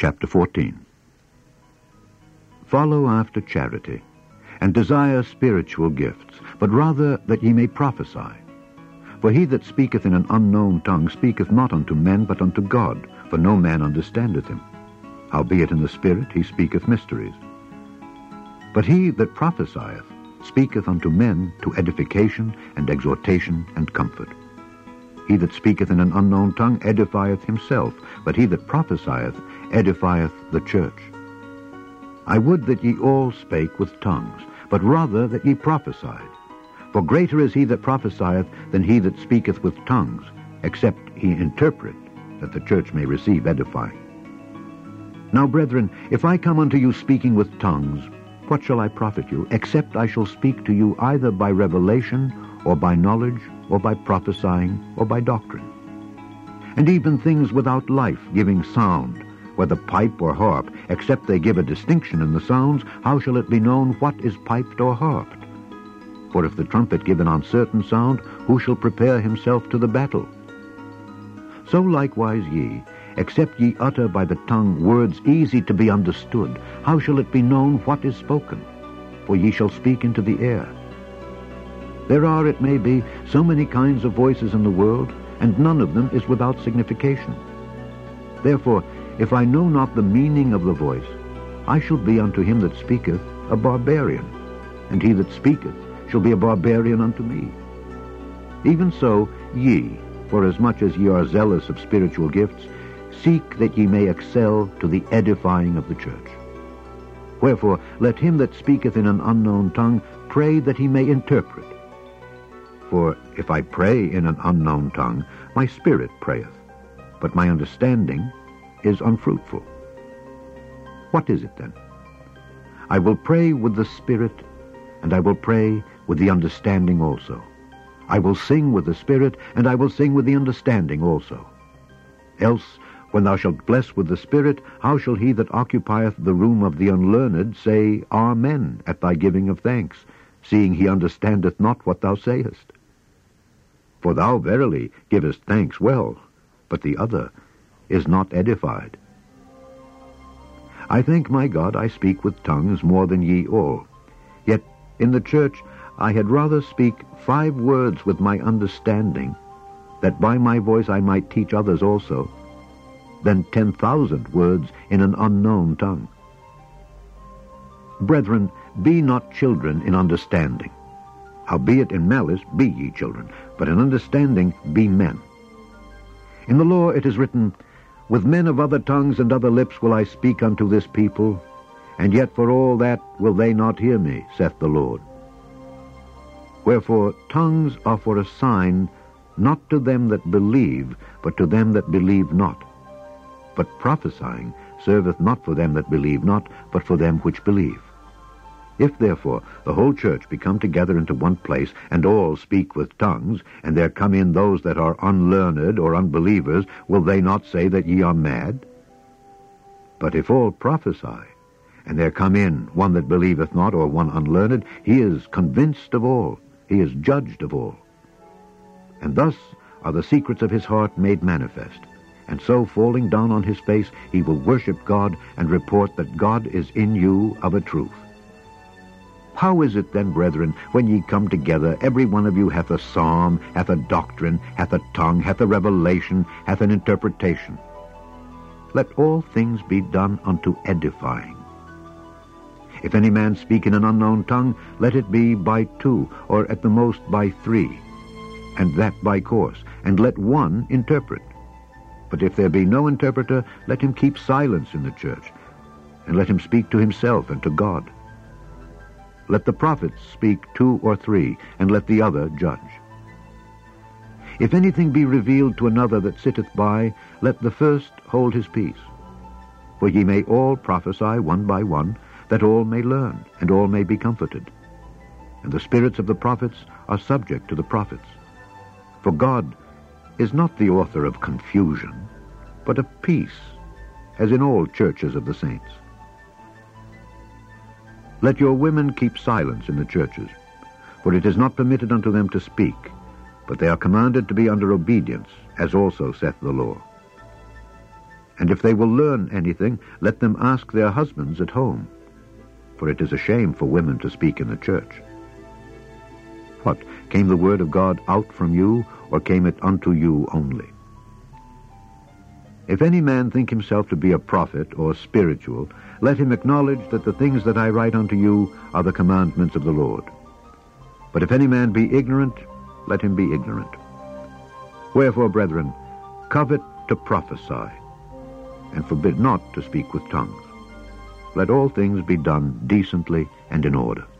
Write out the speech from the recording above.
Chapter 14. Follow after charity, and desire spiritual gifts, but rather that ye may prophesy. For he that speaketh in an unknown tongue speaketh not unto men, but unto God, for no man understandeth him. Howbeit in the Spirit he speaketh mysteries. But he that prophesieth speaketh unto men to edification and exhortation and comfort. He that speaketh in an unknown tongue edifieth himself, but he that prophesieth edifieth the church. I would that ye all spake with tongues, but rather that ye prophesied. For greater is he that prophesieth than he that speaketh with tongues, except he interpret, that the church may receive edifying. Now, brethren, if I come unto you speaking with tongues, what shall I profit you, except I shall speak to you either by revelation, or by knowledge, or by prophesying, or by doctrine? And even things without life giving sound, whether pipe or harp, except they give a distinction in the sounds, how shall it be known what is piped or harped? For if the trumpet give an uncertain sound, who shall prepare himself to the battle? So likewise ye, except ye utter by the tongue words easy to be understood, how shall it be known what is spoken? For ye shall speak into the air. There are, it may be, so many kinds of voices in the world, and none of them is without signification. Therefore, if I know not the meaning of the voice, I shall be unto him that speaketh a barbarian, and he that speaketh shall be a barbarian unto me. Even so, ye, forasmuch as ye are zealous of spiritual gifts, seek that ye may excel to the edifying of the church. Wherefore, let him that speaketh in an unknown tongue pray that he may interpret. For if I pray in an unknown tongue, my spirit prayeth, but my understanding is unfruitful. What is it then? I will pray with the spirit, and I will pray with the understanding also. I will sing with the spirit, and I will sing with the understanding also. Else, when thou shalt bless with the spirit, how shall he that occupieth the room of the unlearned say, Amen, at thy giving of thanks, seeing he understandeth not what thou sayest? For thou verily givest thanks well, but the other is not edified. I thank my God I speak with tongues more than ye all. Yet in the church I had rather speak 5 words with my understanding, that by my voice I might teach others also, than 10,000 words in an unknown tongue. Brethren, be not children in understanding. Howbeit in malice be ye children, but in understanding be men. In the law it is written, With men of other tongues and other lips will I speak unto this people, and yet for all that will they not hear me, saith the Lord. Wherefore tongues are for a sign, not to them that believe, but to them that believe not. But prophesying serveth not for them that believe not, but for them which believe. If therefore the whole church be come together into one place, and all speak with tongues, and there come in those that are unlearned or unbelievers, will they not say that ye are mad? But if all prophesy, and there come in one that believeth not, or one unlearned, he is convinced of all, he is judged of all. And thus are the secrets of his heart made manifest. And so, falling down on his face, he will worship God, and report that God is in you of a truth. How is it then, brethren, when ye come together, every one of you hath a psalm, hath a doctrine, hath a tongue, hath a revelation, hath an interpretation? Let all things be done unto edifying. If any man speak in an unknown tongue, let it be by 2, or at the most by 3, and that by course, and let one interpret. But if there be no interpreter, let him keep silence in the church, and let him speak to himself and to God. Let the prophets speak 2 or 3, and let the other judge. If anything be revealed to another that sitteth by, let the first hold his peace. For ye may all prophesy one by one, that all may learn, and all may be comforted. And the spirits of the prophets are subject to the prophets. For God is not the author of confusion, but of peace, as in all churches of the saints. Let your women keep silence in the churches, for it is not permitted unto them to speak, but they are commanded to be under obedience, as also saith the law. And if they will learn anything, let them ask their husbands at home, for it is a shame for women to speak in the church. What, came the word of God out from you, or came it unto you only? If any man think himself to be a prophet or spiritual, let him acknowledge that the things that I write unto you are the commandments of the Lord. But if any man be ignorant, let him be ignorant. Wherefore, brethren, covet to prophesy, and forbid not to speak with tongues. Let all things be done decently and in order.